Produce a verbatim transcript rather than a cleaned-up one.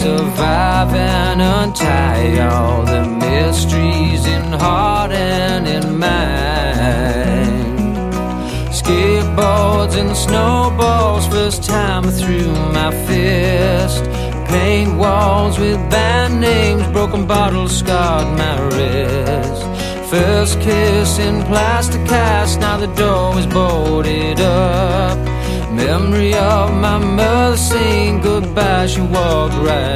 survive and untie all the mysteries in heart and in mind. Skateboards and snowballs, first time I threw my fist. Paint walls with band names, broken bottles scarred my wrist. First kiss in plastic cast, now the door is boarded up. Memory of my mother saying goodbye, she walked right